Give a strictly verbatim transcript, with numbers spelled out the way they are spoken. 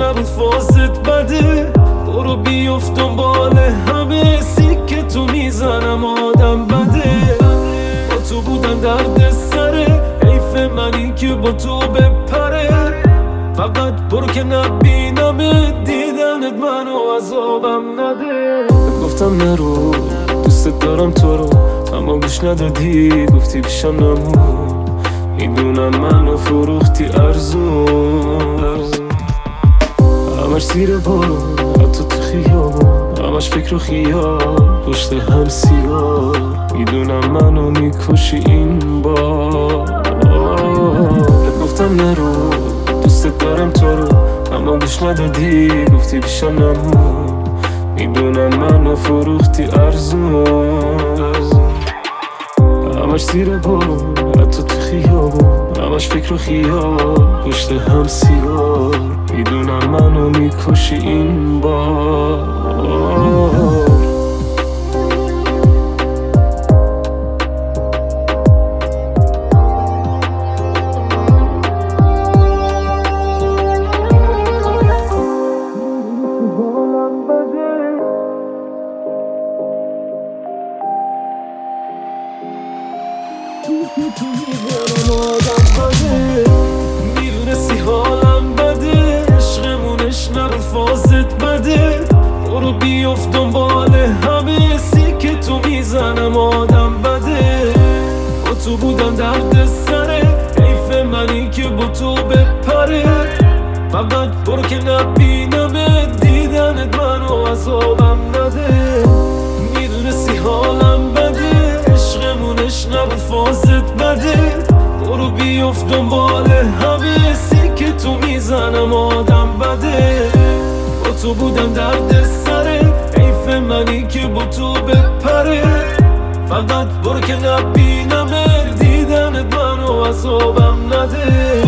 نبود فازت بده. برو بیفت دنبال همه سیک تو میزنم آدم بده. با تو بودن درد سره، حیف منی که با تو بپره. فقط برو که نبینم دیدنت منو عذابم نده. گفتم نرو دوست دارم تو رو، اما گوش ندادی گفتی پیشم نمون. میدونم منو فروختی ارزون، همش زیر بارون حتی تو خیابون، همش فکر و خیال پشت هم سیاه. میدونم منو میکشی این بار. گفتم نرو دوست دارم تو رو، اما گوش ندادی گفتی پیشم نمون. میدونم منو فروختی ارزون، همش زیر بارون حتی تو خیابون، همش فکر و خیال پشت هم سیاه. میدونم منو میکشی این بار. میدونستی حالم بده، عشقمونش نرو فازت بده. برو بیفت دنبال همه سیک تو میزنم آدم بده. با تو بودن درد سره، حیف منی که با تو بپره. فقط برو که نبینم دیدنت منو عذابم نده. میدونستی حالم بده، عشقمونش نبود فازت بده. برو بیفت دنبال همه سیک تو میزنم آدم بده. با تو بودن درد سره، حیف منی که با تو بپره. فقط برو که نبینم دیدنت منو عذابم نده.